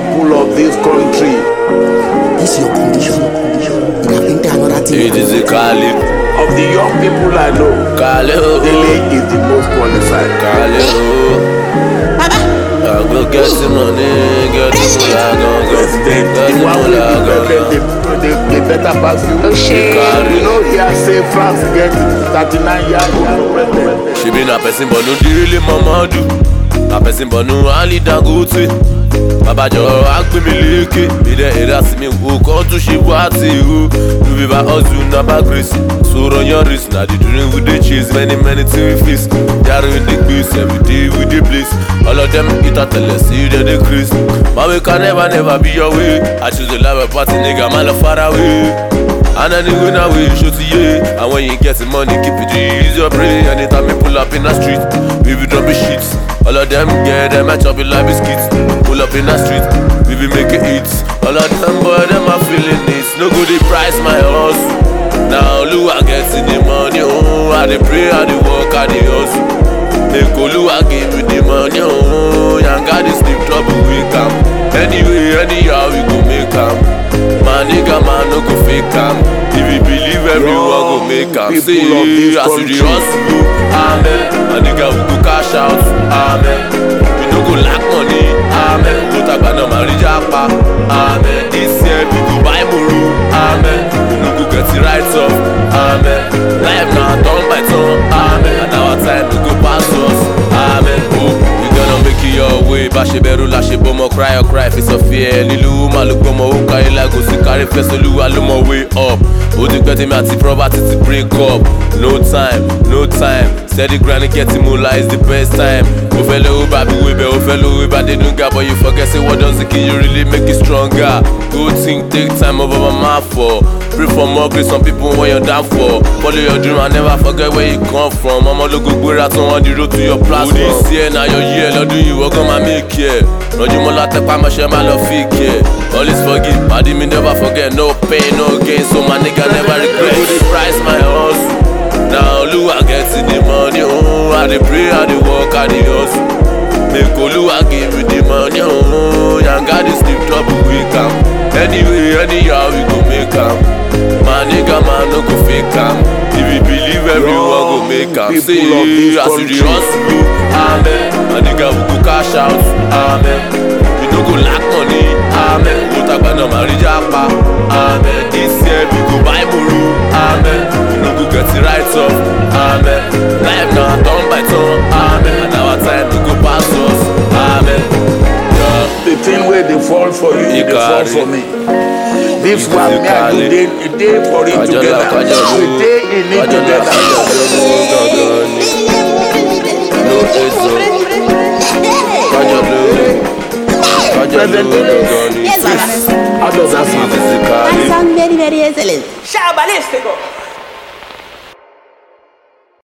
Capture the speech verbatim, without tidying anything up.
people of this country. This is your condition. You can enter another thing. It is a Kali. Of the young people I know, Kali. Dele is the most qualified. Kali. I go get the money, get the money, President, the one with the president, they, they better pass you. You know, he has say France get thirty-nine years old president. She been a person, but no really mama do. A person, but no Ali Dangote. Baba Joe, I give me licky. Be the head see me who come to she what you. You be by us, you not by grace. So run your wrist, now the drink with the cheese. Many, many things we face. They are with the beast, every day with the bliss. All of them eat at the less, see they decrease. But we can never, never be your way. I choose to love a party, nigga, man, far away. And anyway, now we shoot to you. And when you get the money, keep it easy, your brain. Anytime we pull up in the street, we be dropping shits. All of them get them, I chop it like biscuits. Pull up in the street, we be making hits. All of them, boy, them are feeling this. No good, they price my house. Now, Lou, I get in the money. Oh, I dey pray, I dey work, I dey hustle. Make Olu, I give me the money. Oh, young guy, this sleep trouble, we come. Anyway, anyhow, we go make am. My nigga, man, no go fake am. If you believe, everyone go make am. Say, as you dey hustle, amen. My nigga, we go cash out, amen. We no go lack money, amen. Go tagba no marry japa, amen. This year we go buy muru, amen. We no go get it right off, amen. Life now turn by turn, amen. And our time we go pass us, amen. Oh, we gonna make it your way. Bashe beru lashe bomo, cry or cry face of fear. Lilu malu bomo, uka ila go si carry face olu alumo way up. Oh, the getting me at the property to break up. No time, no time. Steady grind and getting moolah is the best time. Oh fellow, baby, we be, oh fellow, we they don't get, but you forget say what does it kill you really make it stronger. Good thing, take time over my mouth for. Pray for more grace, some people want you're down for. Follow your dream and never forget where you come from. I'ma look good at on the road to your platform. Oh, this year, now your year, Lord, do you work on my make here? Lord, you more like my share, my love, fake here. Always forgive, I didn't never forget, no pain, no gain, so my nigga never regret. Go the price, my hustle. Now, Lou, I get to the money, oh, I dey pray, I dey work, I dey hustle. Make Olu, I give you the money, oh, young guy, this sleep trouble, we come. Anyway, anyhow, we go make am. My nigga, man, no go fake am. If you believe, everyone go make am. Say, as you dey hustle, amen. My nigga, we go cash out, amen. We no go lack money, amen. Go tagba no marry japa, amen. This year, we go buy muru, amen. We no go get it right off, amen. Life now turn by turn, amen. And our time, we go pass us, amen. The thing where they fall for you, they fall for me. This one, me and you, they, they for it together. We take in it together. Yes, I sound very, very excellent. Shabalistico.